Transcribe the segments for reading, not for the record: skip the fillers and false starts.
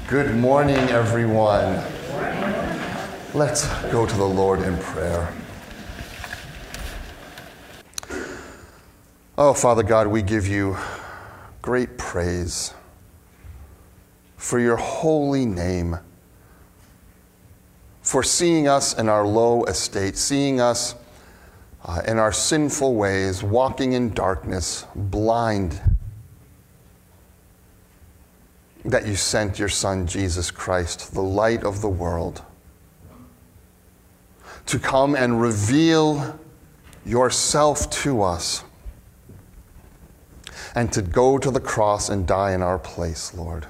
Good morning, everyone. Let's go to the Lord in prayer. Oh, Father God, we give you great praise for your holy name, for seeing us in our low estate, seeing us in our sinful ways, walking in darkness, blind, that you sent your Son, Jesus Christ, the light of the world, to come and reveal yourself to us and to go to the cross and die in our place, Lord.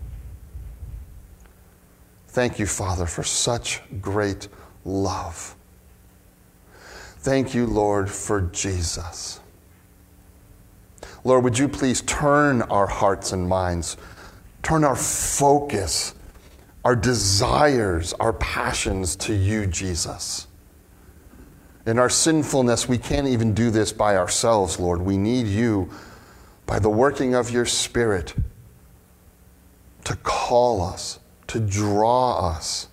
Thank you, Father, for such great love. Thank you, Lord, for Jesus. Lord, would you please turn our hearts and minds, turn our focus, our desires, our passions to you, Jesus. In our sinfulness, we can't even do this by ourselves, Lord. We need you, by the working of your Spirit, to call us, to draw us.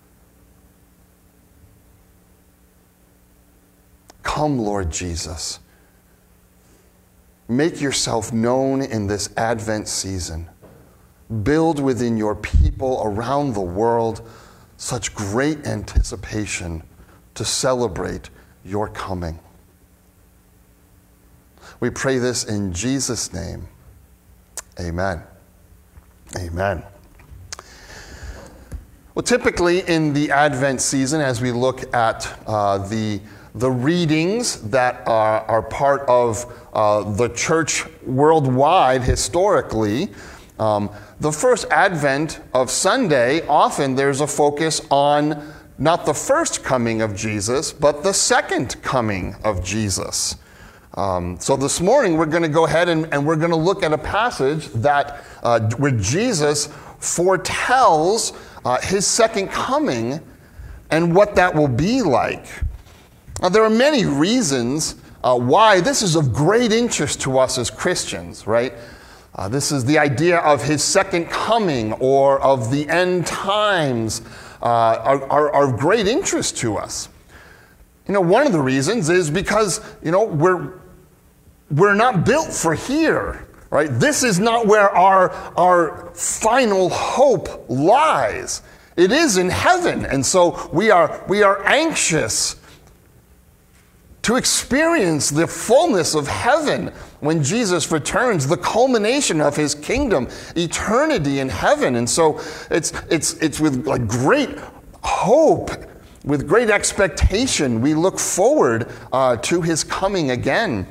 Come, Lord Jesus. Make yourself known in this Advent season. Build within your people around the world such great anticipation to celebrate your coming. We pray this in Jesus' name. Amen. Amen. Well, typically in the Advent season, as we look at the readings that are part of the church worldwide historically, the first Advent of Sunday, often there's a focus on not the first coming of Jesus, but the second coming of Jesus. So this morning we're going to go ahead and we're going to look at a passage that where Jesus foretells his second coming and what that will be like. Now, there are many reasons why this is of great interest to us as Christians, right? This is the idea of his second coming or of the end times are of great interest to us. You know, one of the reasons is because, you know, we're not built for here, right? This is not where our final hope lies. It is in heaven, and so we are anxious to experience the fullness of heaven when Jesus returns, the culmination of his kingdom, eternity in heaven. And so it's with like great hope, with great expectation, we look forward to his coming again.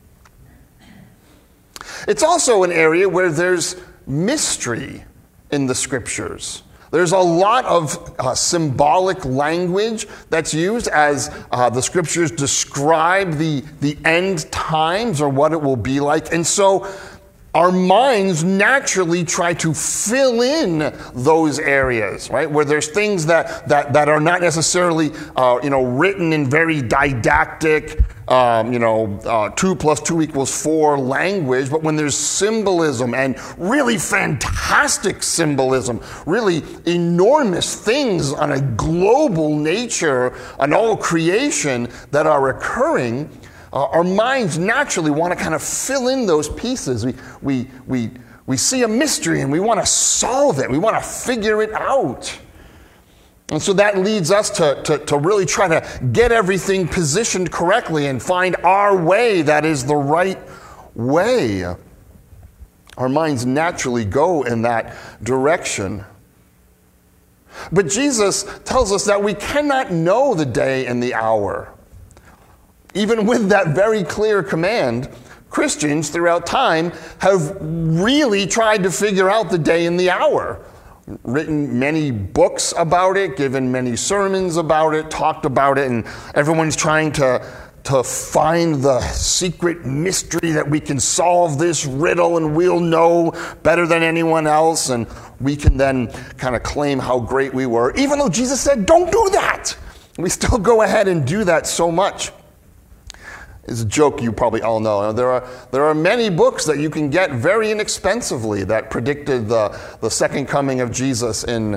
It's also an area where there's mystery in the scriptures. There's a lot of symbolic language that's used as the scriptures describe the end times or what it will be like. And so our minds naturally try to fill in those areas, right? Where there's things that are not necessarily written in very didactic, 2 + 2 = 4 language, but when there's symbolism and really fantastic symbolism, really enormous things on a global nature, on all creation that are occurring, our minds naturally want to kind of fill in those pieces. We see a mystery and we want to solve it. We want to figure it out. And so that leads us to really try to get everything positioned correctly and find our way that is the right way. Our minds naturally go in that direction. But Jesus tells us that we cannot know the day and the hour. Even with that very clear command, Christians throughout time have really tried to figure out the day and the hour. Written many books about it, given many sermons about it, talked about it, and everyone's trying to find the secret mystery that we can solve this riddle and we'll know better than anyone else, and we can then kind of claim how great we were. Even though Jesus said, don't do that, we still go ahead and do that so much. It's a joke you probably all know. There are many books that you can get very inexpensively that predicted the second coming of Jesus in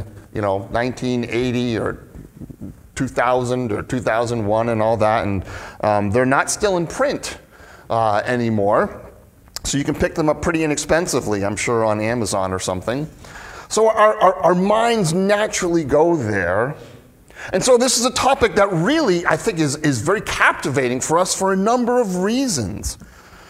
1980 or 2000 or 2001 and all that, and they're not still in print anymore. So you can pick them up pretty inexpensively, I'm sure, on Amazon or something. So our minds naturally go there. And so this is a topic that really, I think, is very captivating for us for a number of reasons.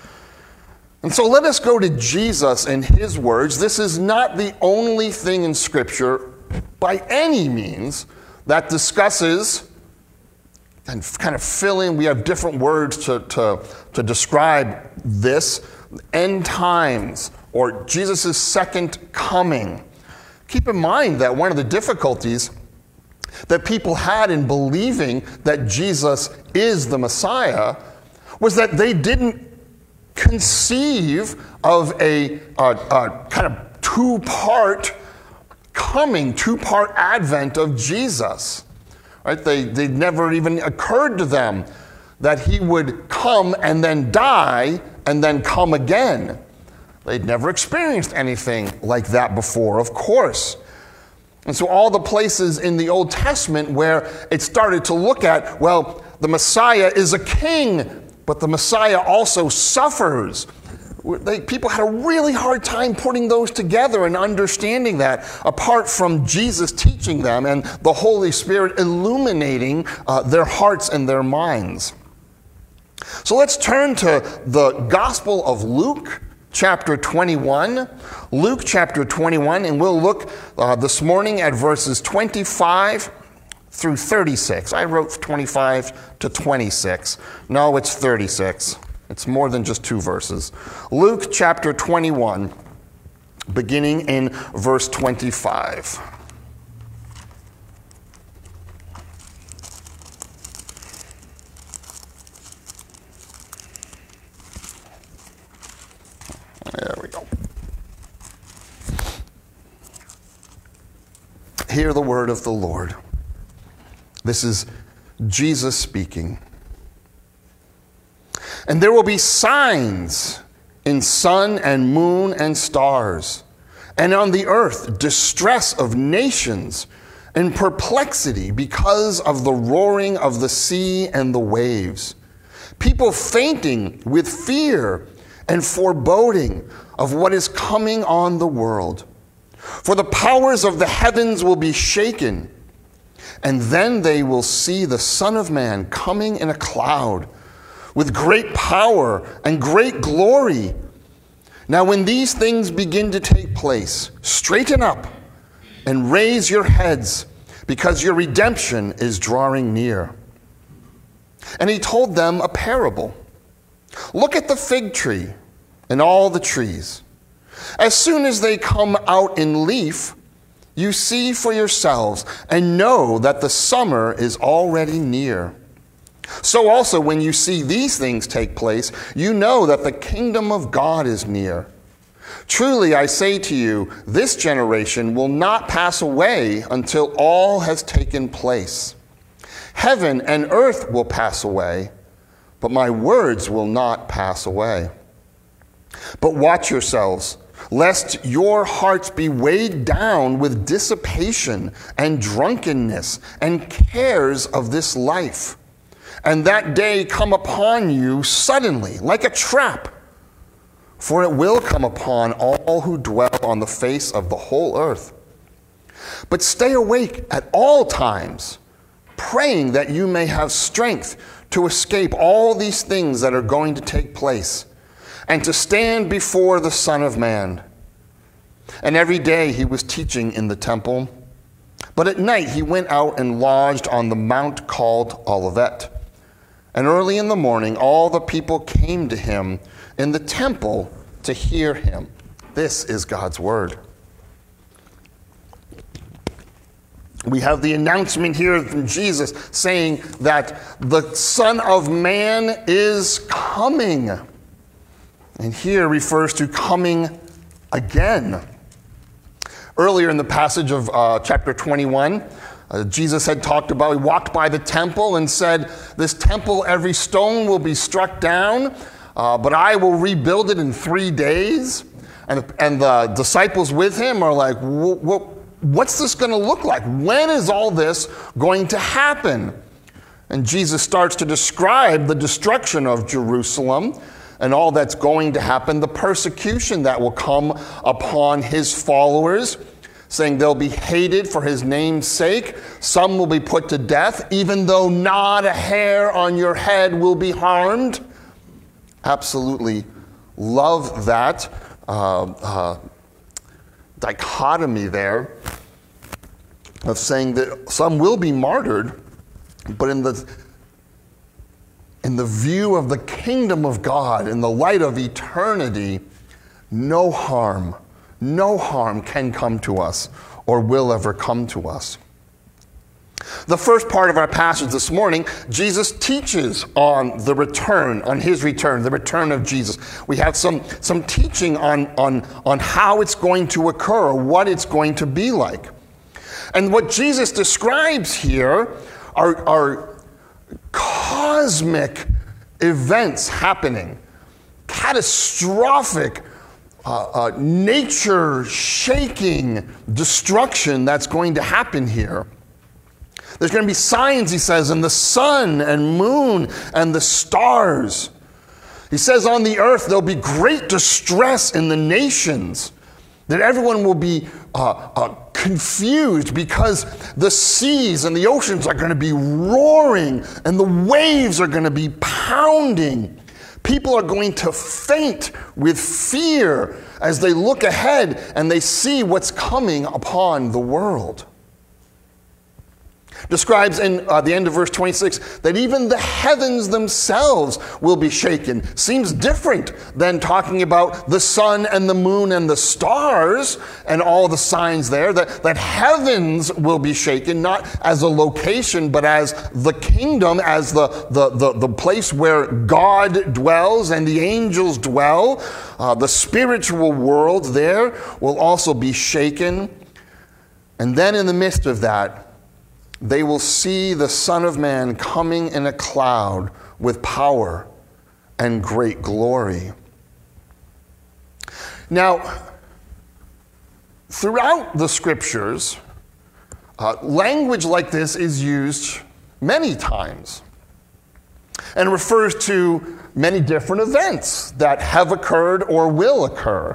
And so let us go to Jesus and his words. This is not the only thing in Scripture, by any means, that discusses and kind of fill in. We have different words to describe this. End times, or Jesus' second coming. Keep in mind that one of the difficulties that people had in believing that Jesus is the Messiah was that they didn't conceive of a kind of two-part coming, two-part advent of Jesus. Right? They never even occurred to them that he would come and then die and then come again. They'd never experienced anything like that before, of course. And so all the places in the Old Testament where it started to look at, well, the Messiah is a king, but the Messiah also suffers. People had a really hard time putting those together and understanding that, apart from Jesus teaching them and the Holy Spirit illuminating their hearts and their minds. So let's turn to the Gospel of Luke, chapter 21. Luke chapter 21, and we'll look this morning at verses 25 through 36. I wrote 25 to 26. No, it's 36. It's more than just two verses. Luke chapter 21, beginning in verse 25. There we go. Hear the word of the Lord. This is Jesus speaking. And there will be signs in sun and moon and stars, and on the earth distress of nations and perplexity because of the roaring of the sea and the waves. People fainting with fear and foreboding of what is coming on the world. For the powers of the heavens will be shaken, and then they will see the Son of Man coming in a cloud with great power and great glory. Now when these things begin to take place, straighten up and raise your heads, because your redemption is drawing near. And he told them a parable. Look at the fig tree and all the trees. As soon as they come out in leaf, you see for yourselves and know that the summer is already near. So also when you see these things take place, you know that the kingdom of God is near. Truly I say to you, this generation will not pass away until all has taken place. Heaven and earth will pass away, but my words will not pass away. But watch yourselves, lest your hearts be weighed down with dissipation and drunkenness and cares of this life, and that day come upon you suddenly, like a trap. For it will come upon all who dwell on the face of the whole earth. But stay awake at all times, praying that you may have strength to escape all these things that are going to take place, and to stand before the Son of Man. And every day he was teaching in the temple, but at night he went out and lodged on the mount called Olivet. And early in the morning all the people came to him in the temple to hear him. This is God's word. We have the announcement here from Jesus saying that the Son of Man is coming. And here refers to coming again. Earlier in the passage of chapter 21, Jesus had talked about, he walked by the temple and said, this temple, every stone will be struck down, but I will rebuild it in 3 days. And the disciples with him are like, what's this going to look like? When is all this going to happen? And Jesus starts to describe the destruction of Jerusalem and all that's going to happen, the persecution that will come upon his followers, saying they'll be hated for his name's sake. Some will be put to death, even though not a hair on your head will be harmed. Absolutely love that dichotomy there of saying that some will be martyred, but in the view of the kingdom of God, in the light of eternity, no harm can come to us or will ever come to us. The first part of our passage this morning, Jesus teaches on the return, on his return, the return of Jesus. We have some teaching on how it's going to occur, or what it's going to be like. And what Jesus describes here are cosmic events happening, catastrophic, nature-shaking destruction that's going to happen here. There's going to be signs, he says, in the sun and moon and the stars. He says on the earth there'll be great distress in the nations, that everyone will be confused because the seas and the oceans are going to be roaring and the waves are going to be pounding. People are going to faint with fear as they look ahead and they see what's coming upon the world. Describes in the end of verse 26 that even the heavens themselves will be shaken. Seems different than talking about the sun and the moon and the stars and all the signs there. That heavens will be shaken, not as a location, but as the kingdom, as the place where God dwells and the angels dwell. The spiritual world there will also be shaken. And then in the midst of that, they will see the Son of Man coming in a cloud with power and great glory. Now, throughout the scriptures, language like this is used many times and refers to many different events that have occurred or will occur.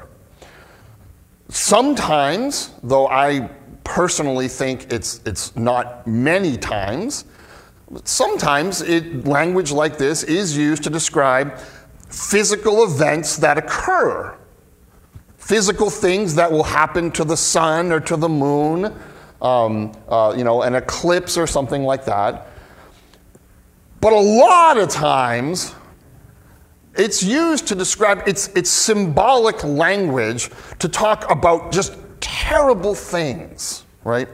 Sometimes, though I personally think it's not many times, sometimes language like this is used to describe physical events that occur. Physical things that will happen to the sun or to the moon, an eclipse or something like that. But a lot of times, it's used to describe, it's symbolic language to talk about just terrible things, right?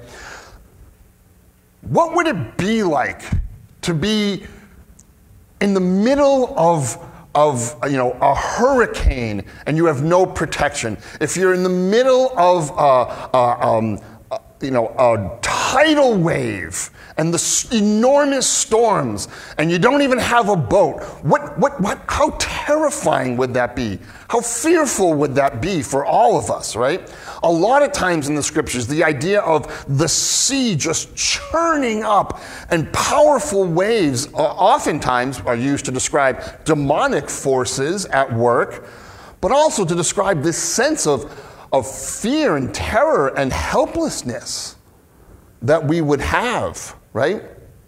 What would it be like to be in the middle of a hurricane and you have no protection? If you're in the middle of a tidal wave and the enormous storms, and you don't even have a boat, how terrifying would that be? How fearful would that be for all of us, right? A lot of times in the scriptures, the idea of the sea just churning up and powerful waves oftentimes are used to describe demonic forces at work, but also to describe this sense of fear and terror and helplessness that we would have, right?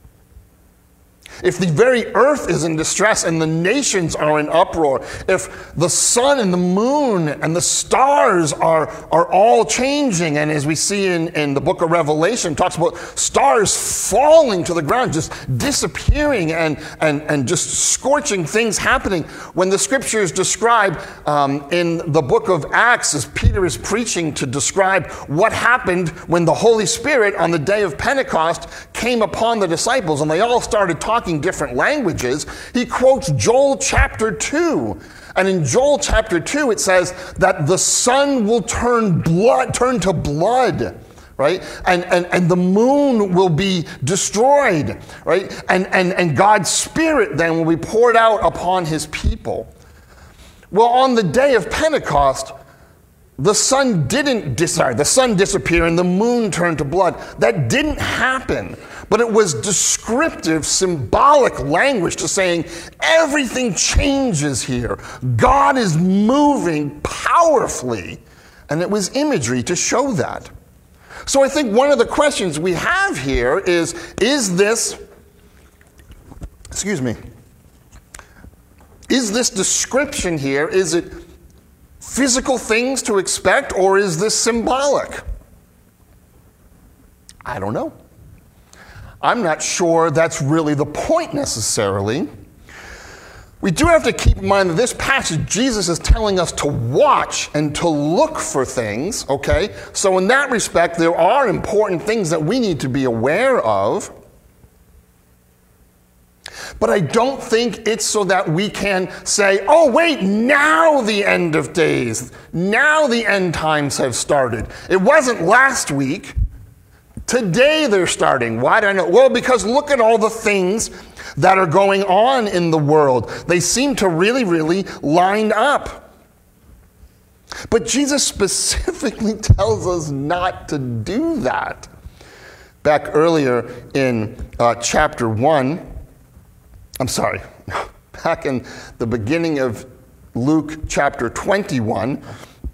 If the very earth is in distress and the nations are in uproar, if the sun and the moon and the stars are all changing, and as we see in the book of Revelation, talks about stars falling to the ground, just disappearing and just scorching things happening. When the scriptures describe in the book of Acts, as Peter is preaching to describe what happened when the Holy Spirit on the day of Pentecost came upon the disciples and they all started talking different languages, he quotes Joel chapter 2. And in Joel chapter 2, it says that the sun will turn to blood, right? And the moon will be destroyed, right? And God's Spirit then will be poured out upon his people. Well, on the day of Pentecost, the sun disappeared and the moon turned to blood. That didn't happen, but it was descriptive, symbolic language to saying everything changes here. God is moving powerfully, and it was imagery to show that. So I think one of the questions we have here is this description here, is it physical things to expect, or is this symbolic? I don't know. I'm not sure that's really the point necessarily. We do have to keep in mind that this passage, Jesus is telling us to watch and to look for things, okay? So in that respect, there are important things that we need to be aware of. But I don't think it's so that we can say, oh, wait, now the end of days, now the end times have started. It wasn't last week. Today they're starting. Why do I know? Well, because look at all the things that are going on in the world. They seem to really, really line up. But Jesus specifically tells us not to do that. Back earlier in chapter 1, back in the beginning of Luke chapter 21,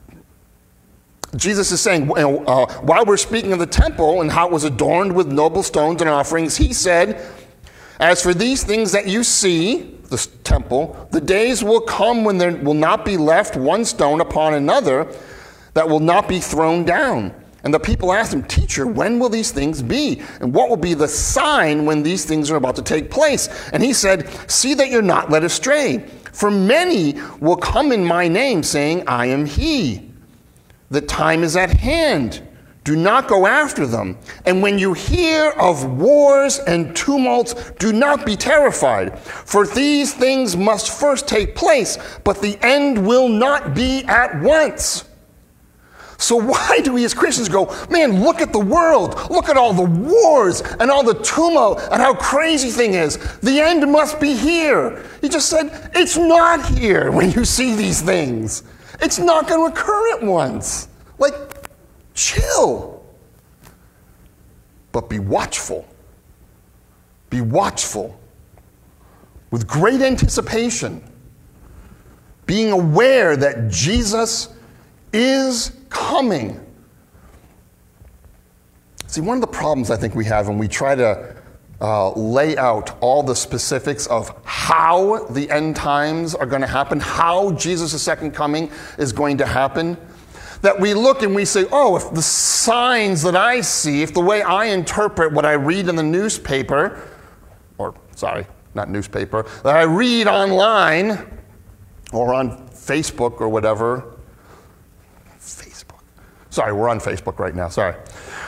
Jesus is saying, while we're speaking of the temple and how it was adorned with noble stones and offerings, he said, as for these things that you see, this temple, the days will come when there will not be left one stone upon another that will not be thrown down. And the people asked him, Teacher, when will these things be? And what will be the sign when these things are about to take place? And he said, see that you're not led astray. For many will come in my name, saying, I am he. The time is at hand. Do not go after them. And when you hear of wars and tumults, do not be terrified. For these things must first take place, but the end will not be at once. So why do we as Christians go, man, look at the world, look at all the wars and all the tumult and how crazy thing is. The end must be here. He just said, it's not here when you see these things. It's not going to occur at once. Like, chill. But be watchful. Be watchful. With great anticipation. Being aware that Jesus is coming. See, one of the problems I think we have when we try to lay out all the specifics of how the end times are going to happen, how Jesus' second coming is going to happen, that we look and we say, oh, if the signs that I see, if the way I interpret what I read in the newspaper, not newspaper, that I read online or on Facebook or whatever, Sorry, we're on Facebook right now. Sorry.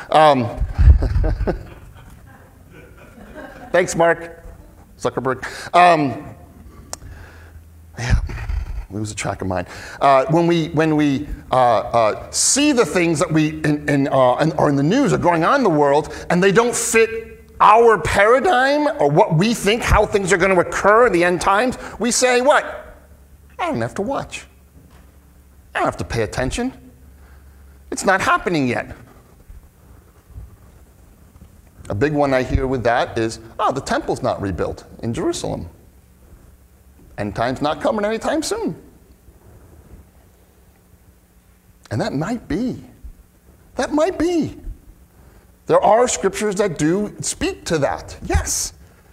Thanks, Mark Zuckerberg. Lose the track of mine. When we see the things that we are in the news or going on in the world, and they don't fit our paradigm or what we think how things are going to occur in the end times, we say, what? I don't have to watch. I don't have to pay attention. It's not happening yet. A big one I hear with that is, the temple's not rebuilt in Jerusalem. End time's not coming anytime soon. And that might be. That might be. There are scriptures that do speak to that. Yes.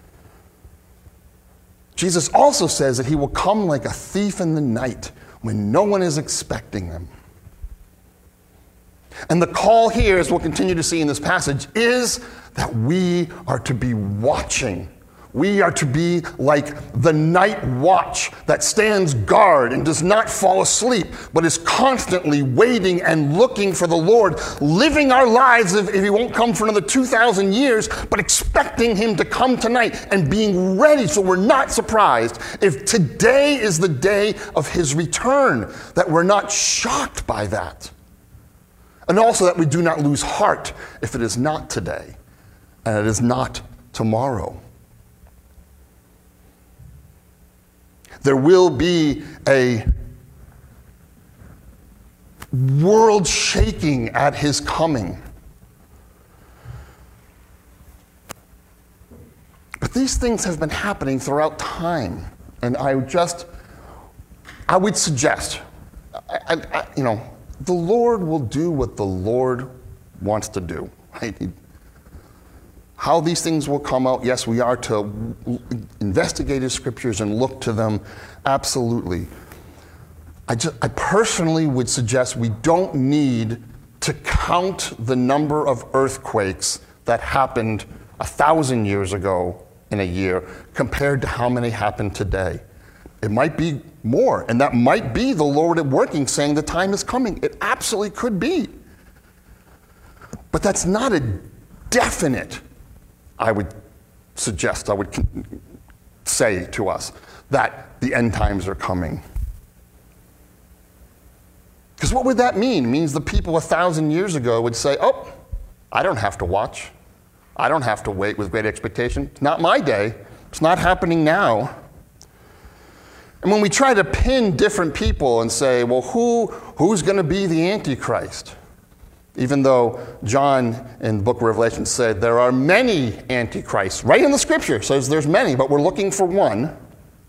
Jesus also says that he will come like a thief in the night when no one is expecting them. And the call here, as we'll continue to see in this passage, is that we are to be watching. We are to be like the night watch that stands guard and does not fall asleep, but is constantly waiting and looking for the Lord, living our lives if he won't come for another 2,000 years, but expecting him to come tonight and being ready so we're not surprised if today is the day of his return, that we're not shocked by that. And also that we do not lose heart if it is not today and it is not tomorrow. There will be a world shaking at his coming. But these things have been happening throughout time. And I would suggest, the Lord will do what the Lord wants to do. Right? How these things will come out, yes, we are to investigate his scriptures and look to them, absolutely. I personally would suggest we don't need to count the number of earthquakes that happened 1,000 years ago in a year compared to how many happen today. It might be more, and that might be the Lord at working, saying the time is coming. It absolutely could be. But that's not a definite, I would suggest, I would say to us, that the end times are coming. Because what would that mean? It means the people 1,000 years ago would say, oh, I don't have to watch. I don't have to wait with great expectation. It's not my day. It's not happening now. And when we try to pin different people and say, well, who's going to be the Antichrist? Even though John in the book of Revelation said there are many Antichrists. Right in the scripture says there's many, but we're looking for one.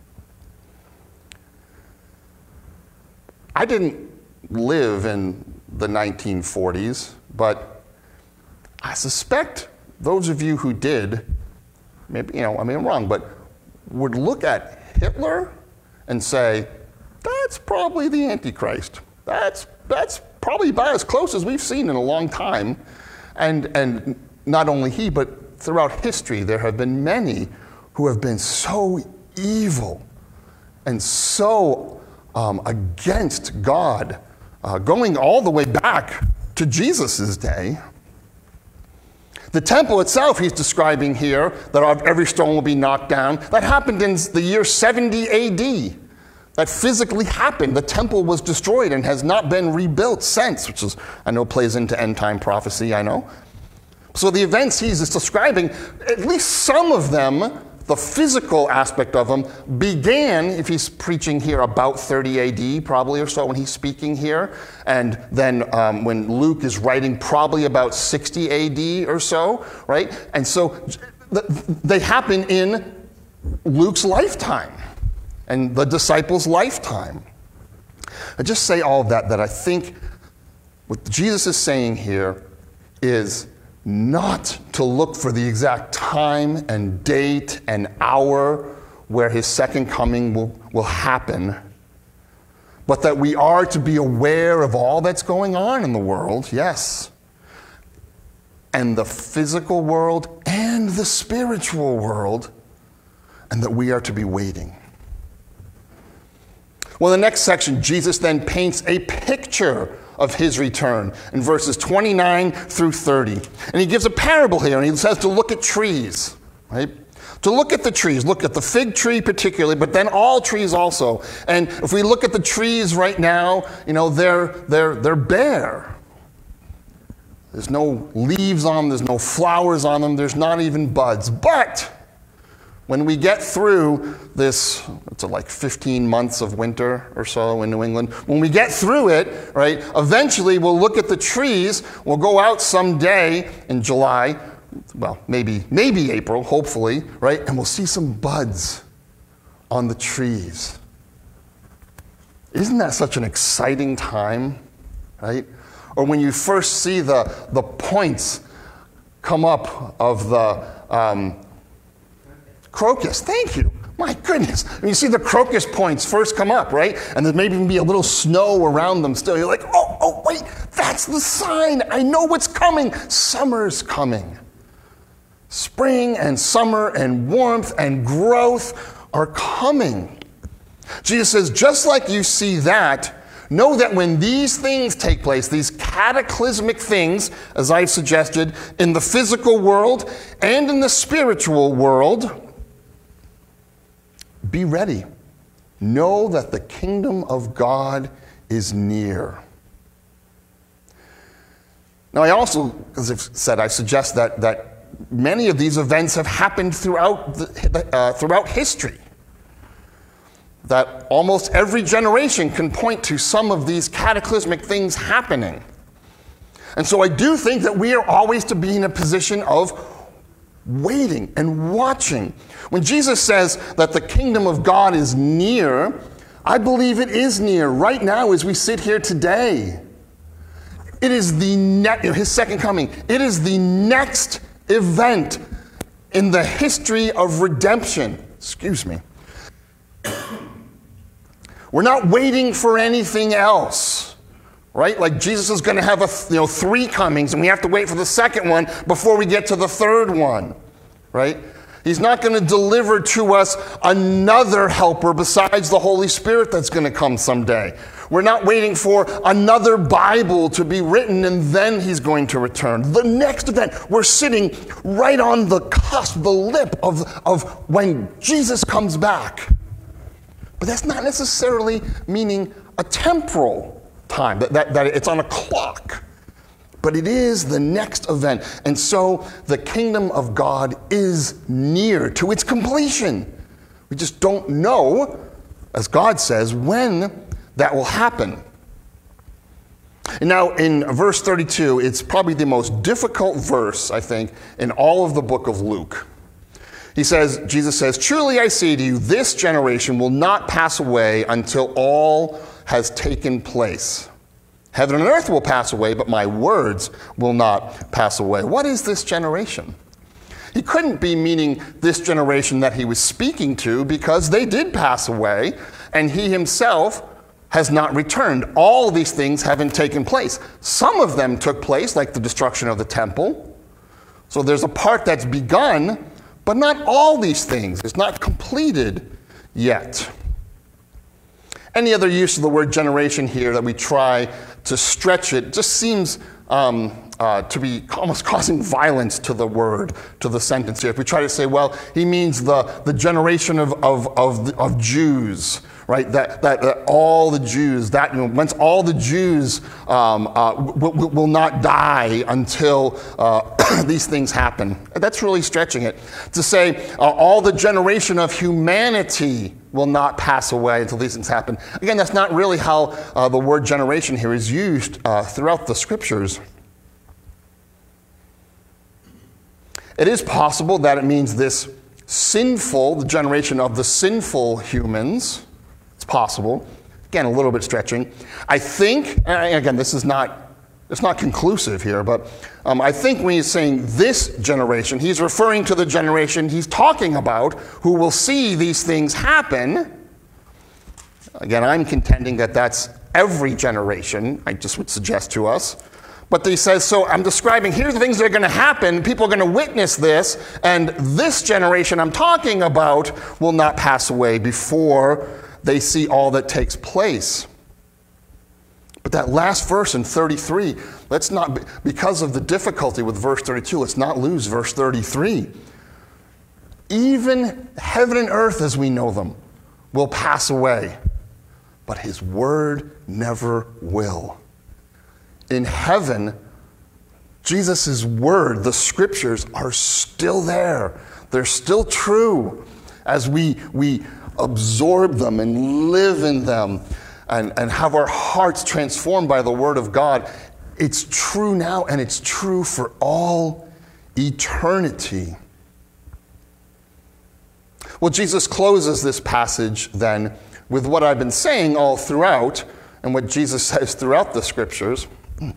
I didn't live in the 1940s, but I suspect those of you who did, maybe, I'm wrong, but would look at Hitler and say, that's probably the Antichrist. That's probably about as close as we've seen in a long time. And not only he, but throughout history, there have been many who have been so evil and so against God, going all the way back to Jesus' day. The temple itself he's describing here, that every stone will be knocked down, that happened in the year 70 AD. That physically happened. The temple was destroyed and has not been rebuilt since, which is, I know, plays into end time prophecy, I know. So the events he's describing, at least some of them, the physical aspect of them, began, if he's preaching here, about 30 AD, probably or so, when he's speaking here. And then when Luke is writing, probably about 60 AD or so, right? And so they happen in Luke's lifetime and the disciples' lifetime. I just say all of that I think what Jesus is saying here is not to look for the exact time and date and hour where his second coming will happen, but that we are to be aware of all that's going on in the world, yes, and the physical world and the spiritual world, and that we are to be waiting. Well, in the next section, Jesus then paints a picture of his return in verses 29 through 30. And he gives a parable here, and he says to look at trees, right? To look at the trees, look at the fig tree particularly, but then all trees also. And if we look at the trees right now, they're bare. There's no leaves on them, there's no flowers on them, there's not even buds. But when we get through this, it's like 15 months of winter or so in New England, when we get through it, right, eventually we'll look at the trees, we'll go out someday in July, well, maybe April, hopefully, right, and we'll see some buds on the trees. Isn't that such an exciting time, right? Or when you first see the points come up of the crocus, thank you. My goodness. When you see the crocus points first come up, right? And there may even be a little snow around them still. You're like, oh, wait, that's the sign. I know what's coming. Summer's coming. Spring and summer and warmth and growth are coming. Jesus says, just like you see that, know that when these things take place, these cataclysmic things, as I've suggested, in the physical world and in the spiritual world, be ready. Know that the kingdom of God is near. Now, I also, as I've said, I suggest that many of these events have happened throughout history. That almost every generation can point to some of these cataclysmic things happening. And so I do think that we are always to be in a position of waiting and watching. When Jesus says that the kingdom of God is near, I believe it is near right now as we sit here today. It is his second coming. It is the next event in the history of redemption. Excuse me. We're not waiting for anything else, right? Like Jesus is going to have 3 comings, and we have to wait for the second one before we get to the third one, right? He's not going to deliver to us another helper besides the Holy Spirit that's going to come someday. We're not waiting for another Bible to be written and then he's going to return. The next event, we're sitting right on the cusp, the lip of when Jesus comes back. But that's not necessarily meaning a temporal time, that it's on a clock. But it is the next event. And so the kingdom of God is near to its completion. We just don't know, as God says, when that will happen. And now in verse 32, it's probably the most difficult verse, I think, in all of the book of Luke. Jesus says, "Truly I say to you, this generation will not pass away until all has taken place. Heaven and earth will pass away, but my words will not pass away." What is this generation? He couldn't be meaning this generation that he was speaking to, because they did pass away, and he himself has not returned. All these things haven't taken place. Some of them took place, like the destruction of the temple. So there's a part that's begun, but not all these things. It's not completed yet. Any other use of the word generation here that we try to stretch it just seems to be almost causing violence to the word, to the sentence here. If we try to say, well, he means the generation of Jews, right? That all the Jews, once all the Jews will not die until these things happen. That's really stretching it. To say all the generation of humanity will not pass away until these things happen. Again, that's not really how the word generation here is used throughout the scriptures. It is possible that it means the generation of the sinful humans. It's possible. Again, a little bit stretching. I think, again, it's not conclusive here, but I think when he's saying this generation, he's referring to the generation he's talking about who will see these things happen. Again, I'm contending that that's every generation, I just would suggest to us. But he says, so I'm describing, here's the things that are going to happen. People are going to witness this, and this generation I'm talking about will not pass away before they see all that takes place. But that last verse in 33, let's not, because of the difficulty with verse 32, let's not lose verse 33. Even heaven and earth as we know them will pass away, but his word never will. In heaven, Jesus' word, the scriptures, are still there. They're still true as we absorb them and live in them and have our hearts transformed by the word of God. It's true now, and it's true for all eternity. Well, Jesus closes this passage then with what I've been saying all throughout, and what Jesus says throughout the scriptures.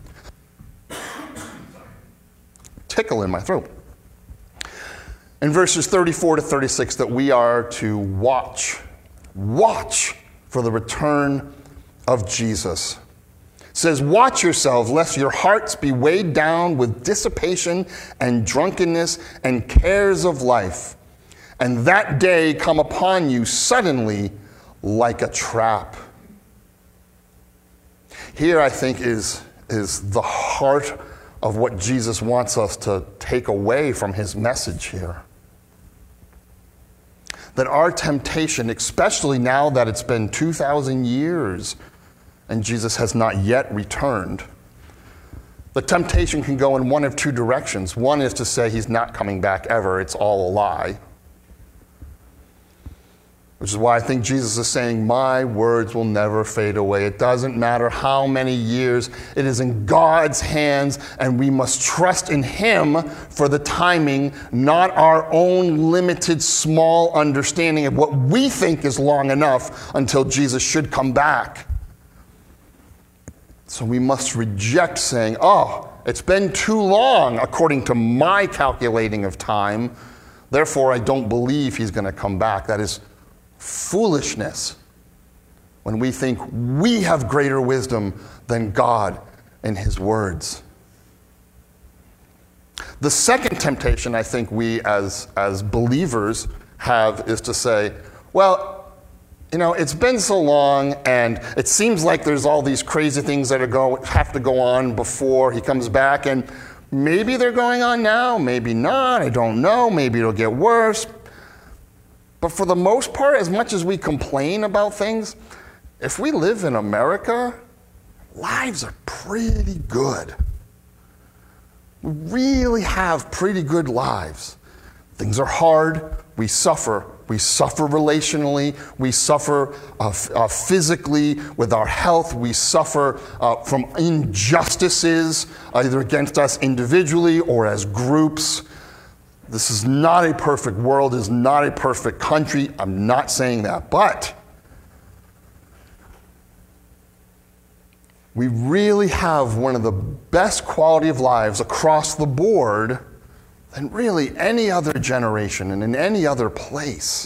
Tickle in my throat. In verses 34 to 36, that we are to watch for the return of Jesus. It says, "Watch yourselves, lest your hearts be weighed down with dissipation and drunkenness and cares of life, and that day come upon you suddenly like a trap." Here, I think, is the heart of what Jesus wants us to take away from his message here. That our temptation, especially now that it's been 2,000 years and Jesus has not yet returned, The temptation can go in one of two directions. One is to say he's not coming back ever, it's all a lie. Which is why I think Jesus is saying, my words will never fade away. It doesn't matter how many years. It is in God's hands, and we must trust in him for the timing, not our own limited, small understanding of what we think is long enough until Jesus should come back. So we must reject saying, oh, it's been too long according to my calculating of time, therefore I don't believe he's going to come back. That is foolishness when we think we have greater wisdom than God and his words. The second temptation I think we as believers have is to say, well, you know, it's been so long and it seems like there's all these crazy things that have to go on before he comes back, and maybe they're going on now, maybe not, I don't know, maybe it'll get worse. But for the most part, as much as we complain about things, if we live in America, lives are pretty good. We really have pretty good lives. Things are hard, we suffer. We suffer relationally, we suffer physically with our health, we suffer from injustices, either against us individually or as groups. This is not a perfect world, it is not a perfect country. I'm not saying that, but we really have one of the best quality of lives across the board than really any other generation and in any other place.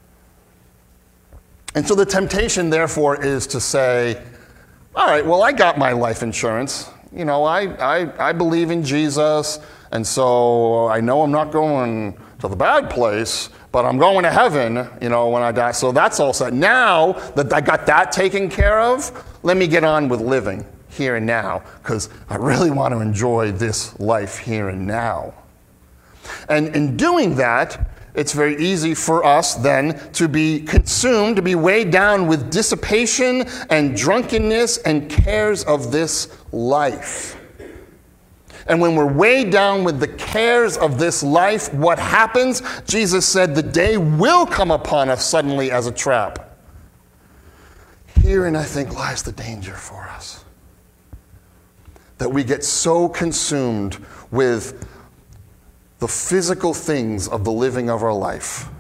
And so the temptation, therefore, is to say, all right, well, I got my life insurance. You know, I believe in Jesus, and so I know I'm not going to the bad place, but I'm going to heaven, you know, when I die. So that's all set. Now that I got that taken care of, let me get on with living here and now, because I really want to enjoy this life here and now. And in doing that, it's very easy for us then to be consumed, to be weighed down with dissipation and drunkenness and cares of this life. And when we're weighed down with the cares of this life, what happens? Jesus said the day will come upon us suddenly as a trap. Herein, I think, lies the danger for us. That we get so consumed with the physical things of the living of our life,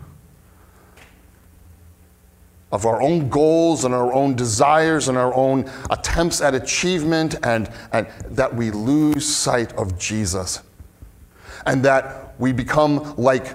of our own goals and our own desires and our own attempts at achievement, and that we lose sight of Jesus. And that we become like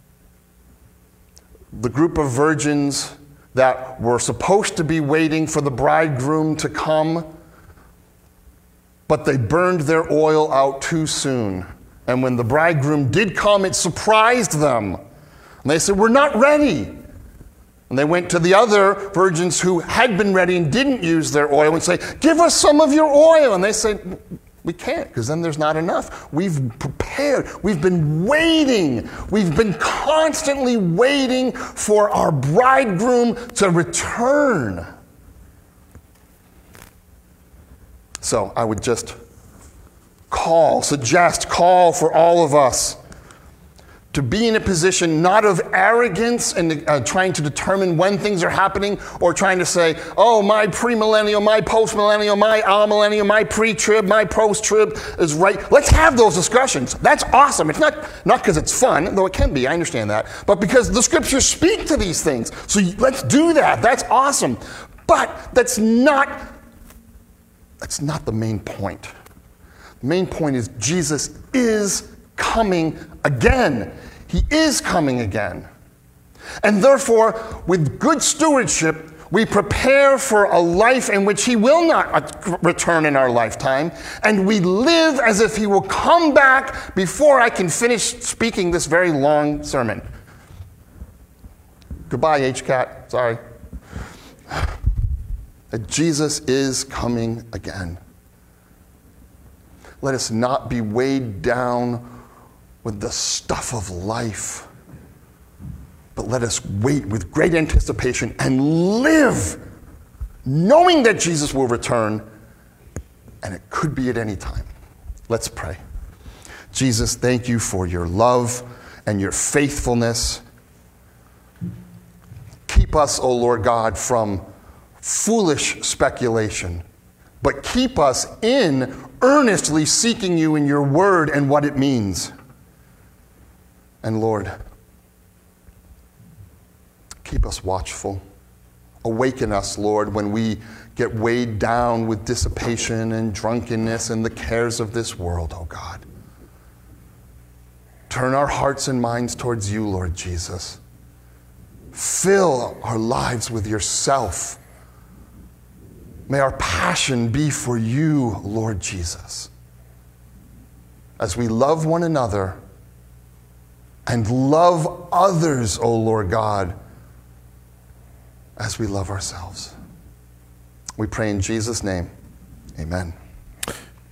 the group of virgins that were supposed to be waiting for the bridegroom to come, but they burned their oil out too soon. And when the bridegroom did come, it surprised them. And they said, we're not ready. And they went to the other virgins who had been ready and didn't use their oil and say, give us some of your oil. And they said, we can't, because then there's not enough. We've prepared. We've been waiting. We've been constantly waiting for our bridegroom to return. So I would just call for all of us to be in a position not of arrogance and trying to determine when things are happening, or trying to say, oh, my premillennial, my postmillennial, my amillennial, my pre-trib, my post-trib is right. Let's have those discussions. That's awesome. It's not because it's fun, though it can be, I understand that, but because the scriptures speak to these things. So let's do that. That's awesome. But that's not the main point. The main point is Jesus is coming again. He is coming again. And therefore, with good stewardship, we prepare for a life in which he will not return in our lifetime, and we live as if he will come back before I can finish speaking this very long sermon. Goodbye, HCAT. Sorry. That Jesus is coming again. Let us not be weighed down with the stuff of life, but let us wait with great anticipation and live knowing that Jesus will return, and it could be at any time. Let's pray. Jesus, thank you for your love and your faithfulness. Keep us, O Lord God, from foolish speculation, but keep us in earnestly seeking you in your word and what it means. And Lord, keep us watchful. Awaken us, Lord, when we get weighed down with dissipation and drunkenness and the cares of this world, oh God. Turn our hearts and minds towards you, Lord Jesus. Fill our lives with yourself. May our passion be for you, Lord Jesus. As we love one another and love others, O Lord God, as we love ourselves. We pray in Jesus' name. Amen.